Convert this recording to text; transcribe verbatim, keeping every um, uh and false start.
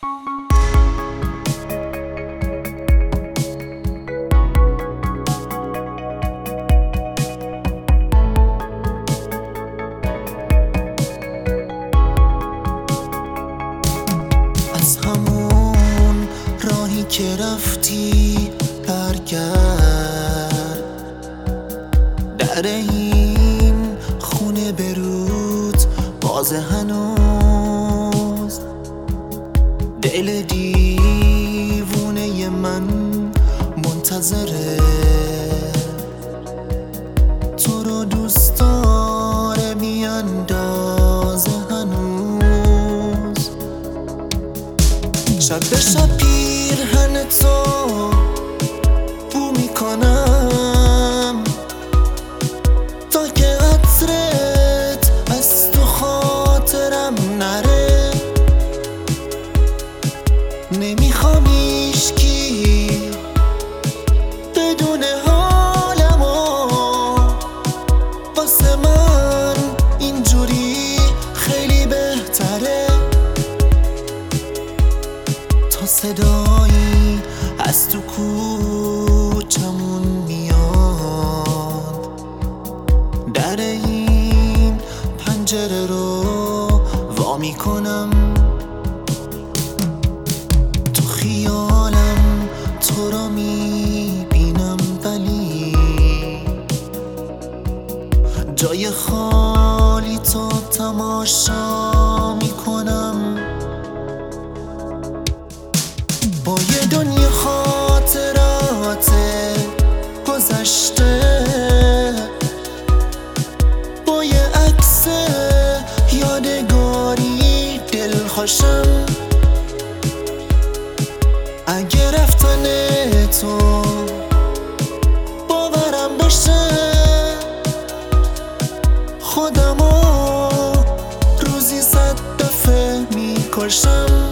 از همون راهی که رفتی برگرد، در این خونه برود باز هنوز دل دیوونه من منتظره، تو رو دوست داره بیاندازه هنوز. شب به شب پیرهن تو بو میکنم تا که عطرت از تو خاطرم نره. نمیخوام هیچکی بدون حالمو، واسه من اینجوری خیلی بهتره. تا صدایی از تو کوچمون میاد، در این پنجره رو وا میکنم. تو خیالم تو رو میبینم، ولی جای خالی تو تماشا میکنم. با یه دنیا خاطرات گذشته، با یه عکس یادگاری دلخوشم. اگه رفتن تو باورم بشه، خودمو روزی صد دفعه میکشم.